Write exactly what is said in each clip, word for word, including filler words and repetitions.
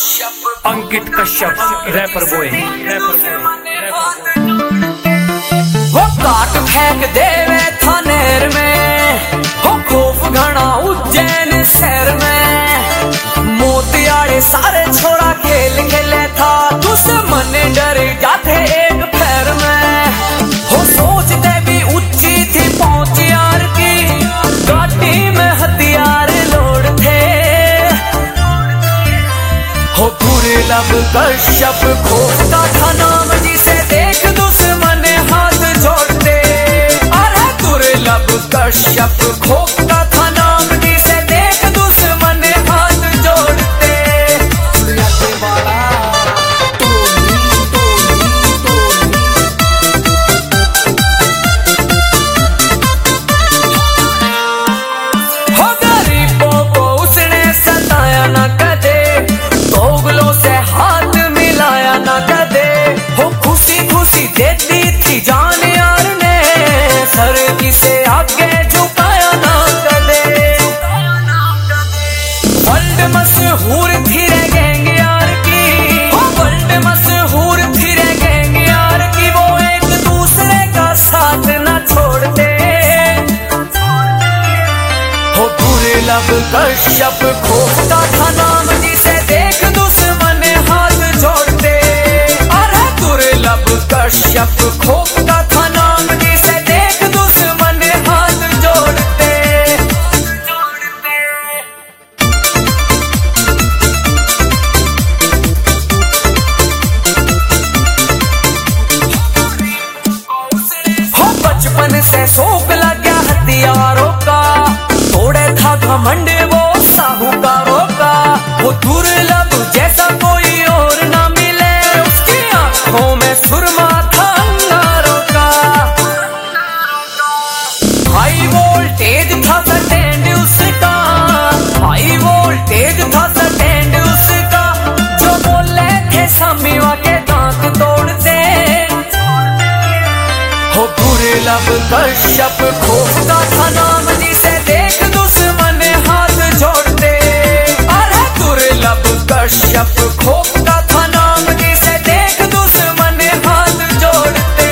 अंकित Kashyap wrapper boy वो काट फेंक देवे थानेर में, हो खौफ घना उज्जैन शहर में। मोतियाड़े सारे छोड़ा खेल खेले था, दुश्मन डर जाते एक पैर में। हो सोचते भी ऊंची थी पहुंच यार की, गाड़ी में हथियार लोड थे। हो दुर्लभ कश्यप खोजता था नाम, जिसे देख दुश्मन हाथ जोड़ते। अरे दुर्लभ कश्यप खोजता था नाम, जिसे देख दुश्मन हाथ जोड़ते। हो गरीबों को उसने सताया न कदे, दोगलों से हाथ मिलाया न कदे। हो खुशी खुशी देती थी जान यार ने, सर किसे आगे झुकाया न कदे। वर्ल्ड मशहूर थी रे गैंग यार की, हो वर्ल्ड मशहूर थी रे गैंग यार की। वो एक दूसरे का साथ न छोड़ते। हो दुर्लभ कश्यप खोजता था नाम, जिसे देख दुश्मन हाथ जोड़ते। अरे दुर्लभ कश्यप खोजता था नाम, जिसे देख दुश्मन हाथ जोड़ते। हो बचपन से शौक लग गया हथियारों का, तोड़े था घमंड वो साहूकारों का। वो दुर्लभ जैसा कोई और ना मिले, उसकी आंखों में सुरमा था अंगारों का। हाई वोल्टेज था स्टैंड उसका, हाई वोल्टेज था स्टैंड उसका। जो बोले थे सामीवा के दांत तोड़ते। हो दुर्लभ कश्यप खोजता था नाम, जिसे देख दुश्मन हाथ जोड़ते। अरे दुर्लभ कश्यप खोजता था नाम, जिसे देख दुश्मन हाथ जोड़ते।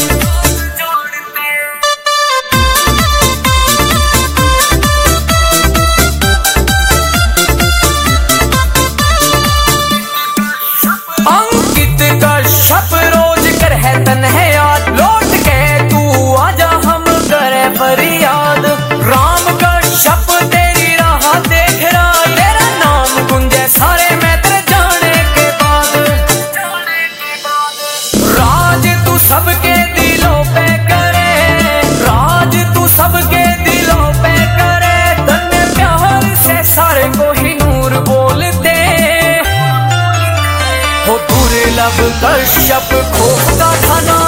अंकित कश्यप रोज कर है तन है याद, लौट के तू आजा हम करे फरियाद। राम कश्यप तेरी राह देख रहा, तेरा नाम गुंजे सारे में तेरे जाने के बाद। राज तू सबके दिलों पे करे, राज तू सबके दिलों पे करे। तन्ने प्यार से सारे को ही नूर बोलते। हो दुर्लभ कश्यप खोजता था नाम,